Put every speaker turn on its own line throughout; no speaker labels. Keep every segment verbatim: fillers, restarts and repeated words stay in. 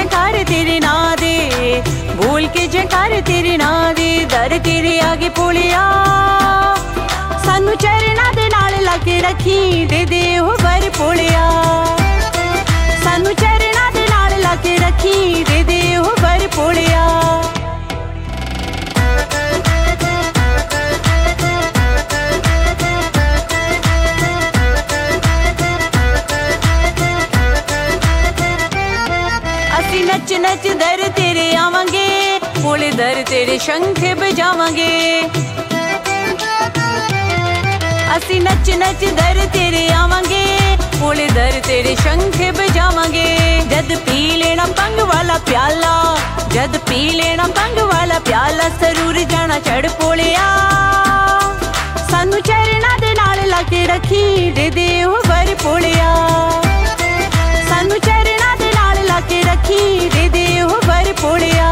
जयकार तेरे ना दे, बोल के जयकार तेरे ना दे। दर तेरे आगे पुलिया सानू चरना दे नाल लाके रखी, दे दे ओ वर पुलिया सानू चरना दे नाल लाके रखी, दे दे ओ वर पुलिया। असी नच नच दर तेरे आवांगे, भोले दर तेरे शंख बजावांगे। असी नच नच दर तेरे आवांगे, भोले दर तेरे शंख बजावांगे। जद पी लेना भंग वाला प्याला, जद पी लेना भंग वाला प्याला, जरूर जाना चढ़ पोलिया सानू चरना दे नाल लाके रखी, दे दे ओ वर पोलिया सानू चरना दे नाल लाके रखी, दे दे ओ वर पोलिया।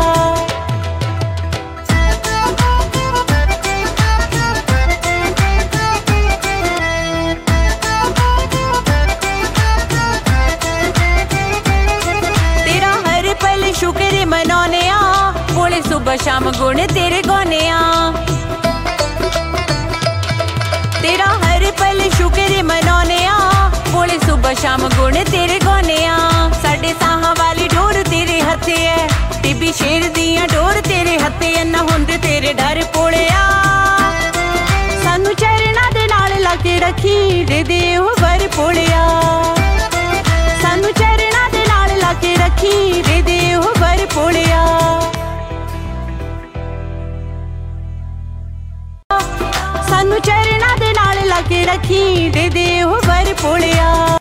तेरा हर पल शुक्र मनाने आ, भोले सुबह शाम गुण तेरे गाने आ। तेरा हर पल शुक्र मनाने आ, भोले सुबह शाम गुण तेरे गाने आ। साडे साहां वाली डोर तेरे हथे है, टिब्बी शेर दियां डोर तेरे हथे है। ना हुंदे तेरे डर पोलिया सानू चरना दे नाल लाके रखी, दे दे ओ वर पोलिया सानू चरना दे नाल लाके रखी, दे दे ओ वर पोलिया। सानू चरना दे नाल लाके रखी, दे दे ओ वर पोलिया।